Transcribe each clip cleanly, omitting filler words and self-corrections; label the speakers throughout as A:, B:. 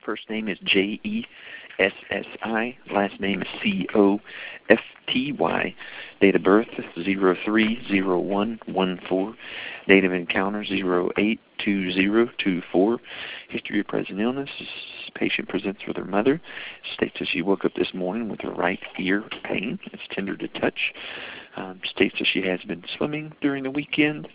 A: First name is Jessi. Last name is Cofty. Date of birth 03/01/14. Date of encounter 08/20/24. History of present illness. Patient presents with her mother. States that she woke up this morning with her right ear pain. It's tender to touch. States that she has been swimming during the weekend.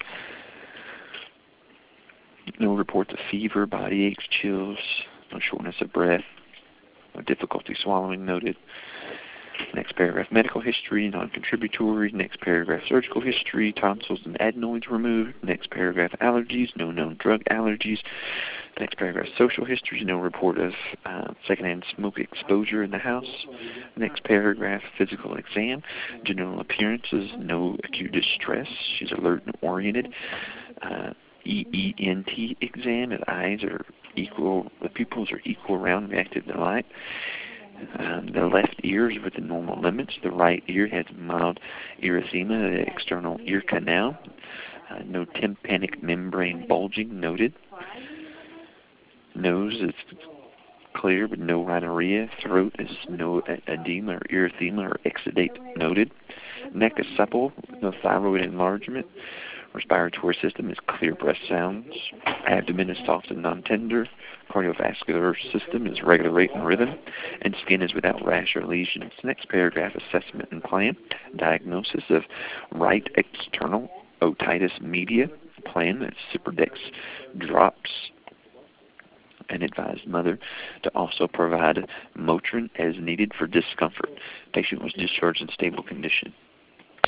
A: No reports of fever, body aches, chills, no shortness of breath, no difficulty swallowing noted. Next paragraph, medical history, non-contributory. Next paragraph, surgical history, tonsils and adenoids removed. Next paragraph, allergies, no known drug allergies. Next paragraph, social history, no report of secondhand smoke exposure in the house. Next paragraph, physical exam, general appearances, no acute distress. She's alert and oriented. EENT exam, the eyes are equal, the pupils are equal, round, reactive to light. The left ear is within normal limits. The right ear has mild erythema, the external ear canal. No tympanic membrane bulging noted. Nose is clear with no rhinorrhea. Throat is no edema or erythema or exudate noted. Neck is supple, no thyroid enlargement. Respiratory system is clear breath sounds. Abdomen is soft and non-tender. Cardiovascular system is regular rate and rhythm. And skin is without rash or lesions. Next paragraph, assessment and plan. Diagnosis of right external otitis media. Plan is Ciprodex drops. And advised mother to also provide Motrin as needed for discomfort. Patient was discharged in stable condition.